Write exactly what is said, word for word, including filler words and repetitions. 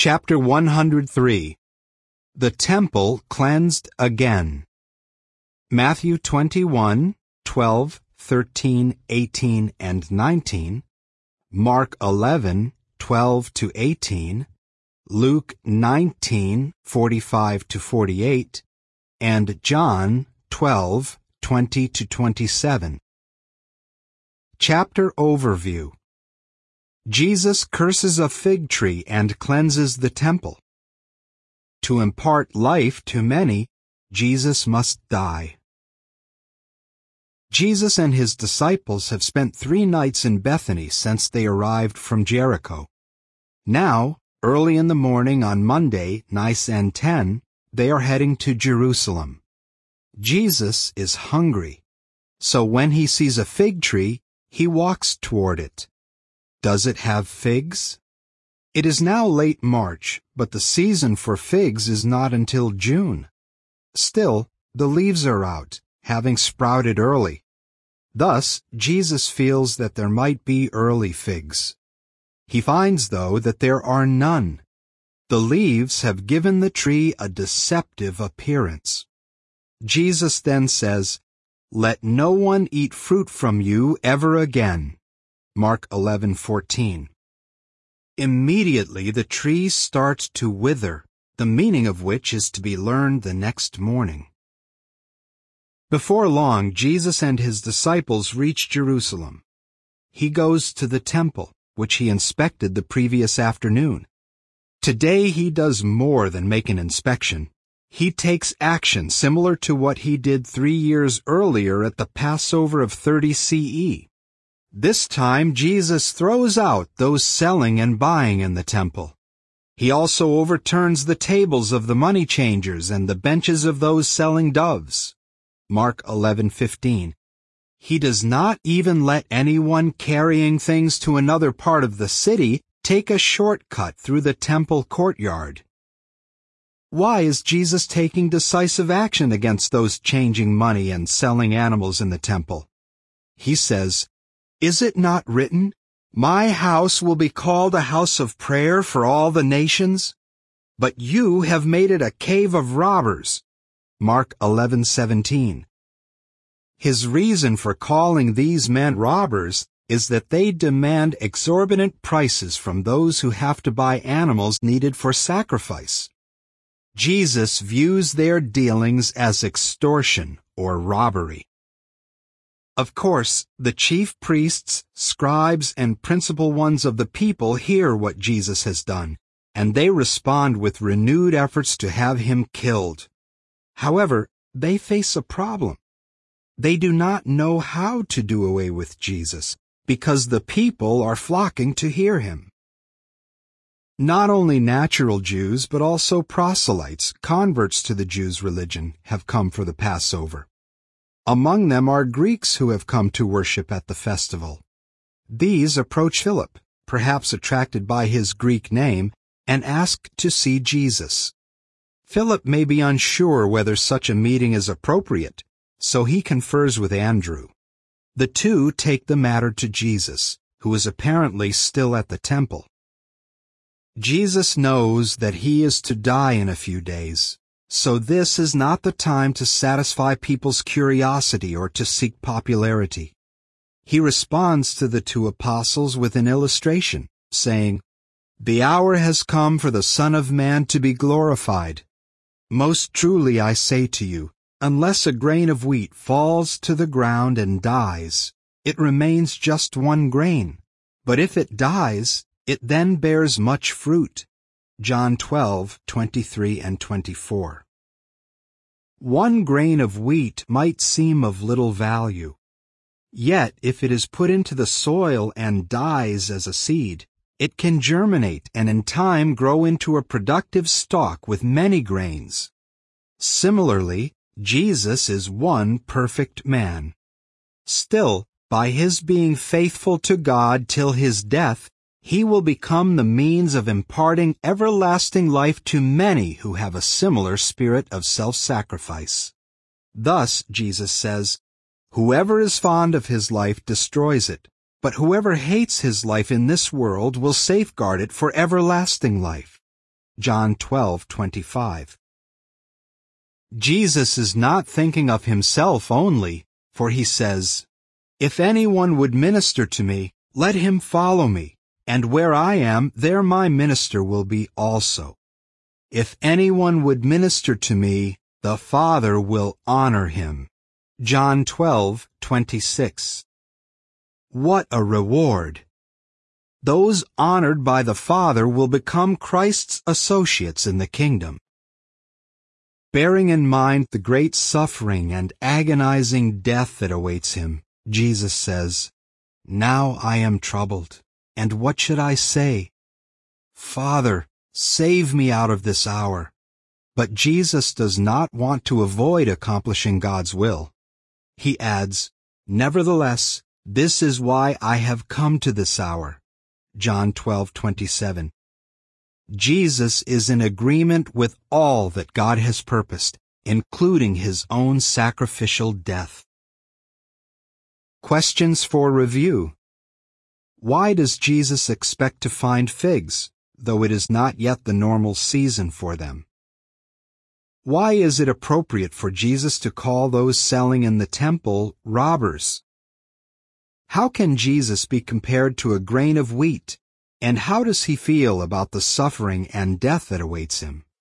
Chapter one hundred three. The Temple Cleansed Again. Matthew twenty-one, twelve, thirteen, eighteen, and nineteen, Mark eleven, twelve to eighteen, Luke nineteen, forty-five to forty-eight, and John twelve, twenty to twenty-seven. Chapter Overview. Jesus curses a fig tree and cleanses the temple. To impart life to many, Jesus must die. Jesus and his disciples have spent three nights in Bethany since they arrived from Jericho. Now, early in the morning on Monday, Nisan tenth, they are heading to Jerusalem. Jesus is hungry, so when he sees a fig tree, he walks toward it. Does it have figs? It is now late March, but the season for figs is not until June. Still, the leaves are out, having sprouted early. Thus, Jesus feels that there might be early figs. He finds, though, that there are none. The leaves have given the tree a deceptive appearance. Jesus then says, "Let no one eat fruit from you ever again." Mark eleven fourteen. Immediately the tree starts to wither, the meaning of which is to be learned the next morning. Before long, Jesus and his disciples reach Jerusalem. He goes to the temple, which he inspected the previous afternoon. Today he does more than make an inspection. He takes action similar to what he did three years earlier at the Passover of thirty C E. This time Jesus throws out those selling and buying in the temple. He also overturns the tables of the money changers and the benches of those selling doves. Mark eleven fifteen. He does not even let anyone carrying things to another part of the city take a shortcut through the temple courtyard. Why is Jesus taking decisive action against those changing money and selling animals in the temple? He says, "Is it not written, 'My house will be called a house of prayer for all the nations'? But you have made it a cave of robbers." Mark eleven seventeen. His reason for calling these men robbers is that they demand exorbitant prices from those who have to buy animals needed for sacrifice. Jesus views their dealings as extortion or robbery. Of course, the chief priests, scribes, and principal ones of the people hear what Jesus has done, and they respond with renewed efforts to have him killed. However, they face a problem. They do not know how to do away with Jesus, because the people are flocking to hear him. Not only natural Jews, but also proselytes, converts to the Jews' religion, have come for the Passover. Among them are Greeks who have come to worship at the festival. These approach Philip, perhaps attracted by his Greek name, and ask to see Jesus. Philip may be unsure whether such a meeting is appropriate, so he confers with Andrew. The two take the matter to Jesus, who is apparently still at the temple. Jesus knows that he is to die in a few days. So this is not the time to satisfy people's curiosity or to seek popularity. He responds to the two apostles with an illustration, saying, "The hour has come for the Son of Man to be glorified. Most truly I say to you, unless a grain of wheat falls to the ground and dies, it remains just one grain. But if it dies, it then bears much fruit." John twelve, twenty-three and twenty-four. One grain of wheat might seem of little value. Yet, if it is put into the soil and dies as a seed, it can germinate and in time grow into a productive stalk with many grains. Similarly, Jesus is one perfect man. Still, by his being faithful to God till his death, he will become the means of imparting everlasting life to many who have a similar spirit of self-sacrifice. Thus, Jesus says, "Whoever is fond of his life destroys it, but whoever hates his life in this world will safeguard it for everlasting life." John twelve twenty-five. Jesus is not thinking of himself only, for he says, "If anyone would minister to me, let him follow me, and where I am, there my minister will be also. If anyone would minister to me, the Father will honor him." John twelve twenty-six. What a reward! Those honored by the Father will become Christ's associates in the kingdom. Bearing in mind the great suffering and agonizing death that awaits him, Jesus says, "Now I am troubled, and what should I say? Father, save me out of this hour." But Jesus does not want to avoid accomplishing God's will. He adds, "Nevertheless, this is why I have come to this hour." John twelve twenty-seven. Jesus is in agreement with all that God has purposed, including his own sacrificial death. Questions for review. Why does Jesus expect to find figs, though it is not yet the normal season for them? Why is it appropriate for Jesus to call those selling in the temple robbers? How can Jesus be compared to a grain of wheat, and how does he feel about the suffering and death that awaits him?